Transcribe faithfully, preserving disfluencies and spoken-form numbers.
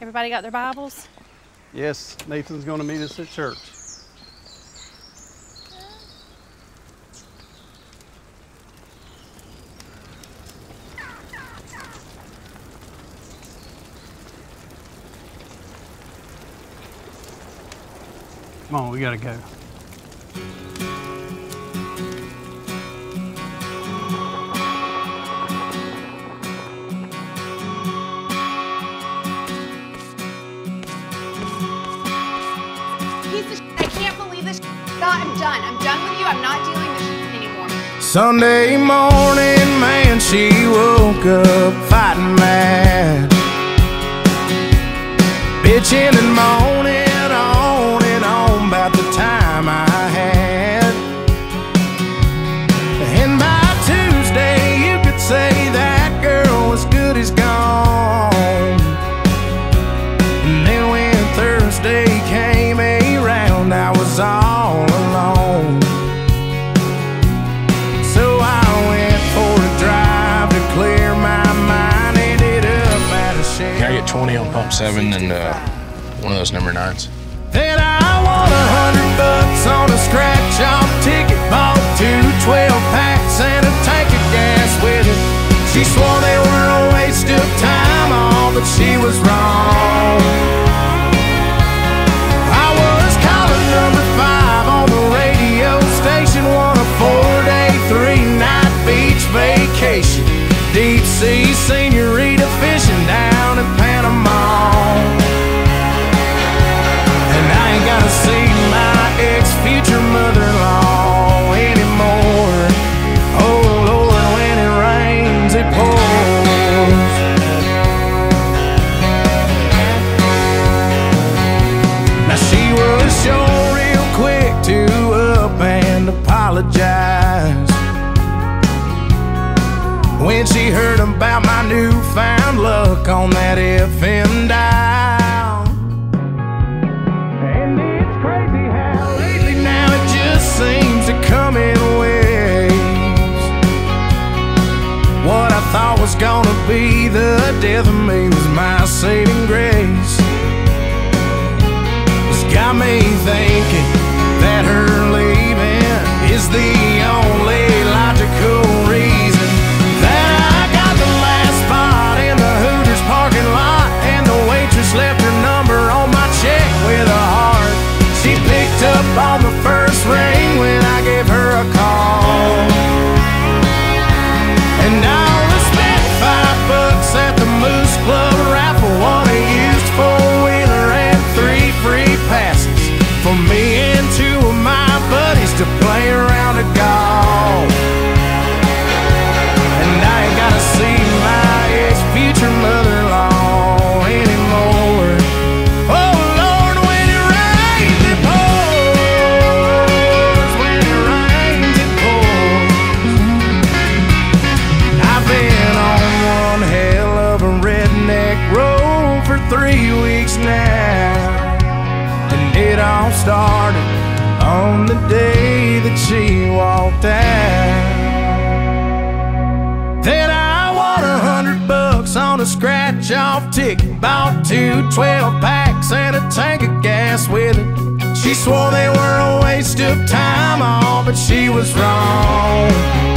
Everybody got their Bibles? Yes, Nathan's going to meet us at church. Come on, we gotta go. Piece of shit. I can't believe this shit. God, I'm done. I'm done with you. I'm not dealing with this shit anymore. Sunday morning, man, she woke up fighting mad, bitching and moaning on and on about the time I had. And by Tuesday, you could say that girl was good as gone. And then when Thursday came around, I was all alone. So I went for a drive to clear my mind, ended up at a shed. Can I get twenty on pump seven and uh, one of those number nines? Then I won a hundred bucks on a scratch-off ticket, bought two twelve packs and a tank of gas with it. She swore they were a waste of time, all, but she was wrong. I was calling number five on the radio station, won a four-day, three-night beach vacation, deep-sea senorita fishing down in Panama. And I ain't gotta see my ex-future mother-in-law anymore. Oh Lord, when it rains, it pours. Now she was sure real quick to up and apologize when she heard about my newfound luck on that F M dial. And it's crazy how lately now it just seems to come in waves. What I thought was gonna be the death of me was my saving grace. It's got me thinking that her leaving is the only logical reason that I got the last spot in the Hooters parking lot, and the waitress left her number on my check with a heart. She picked up on the first ring when I gave her a call, and I only spent five bucks at the Moose Club raffle, won a used four-wheeler and three free passes for me and two of my buddies to play around a golf. And I ain't gotta see my ex-future mother-in-law anymore. Oh Lord, when it rains, it pours. When it rains, it pours. I've been on one hell of a redneck road for three weeks now, and it all started on the day that she walked out. Then I won a hundred bucks on a scratch-off ticket, bought two twelve packs and a tank of gas with it. She swore they were a waste of time, all, but she was wrong.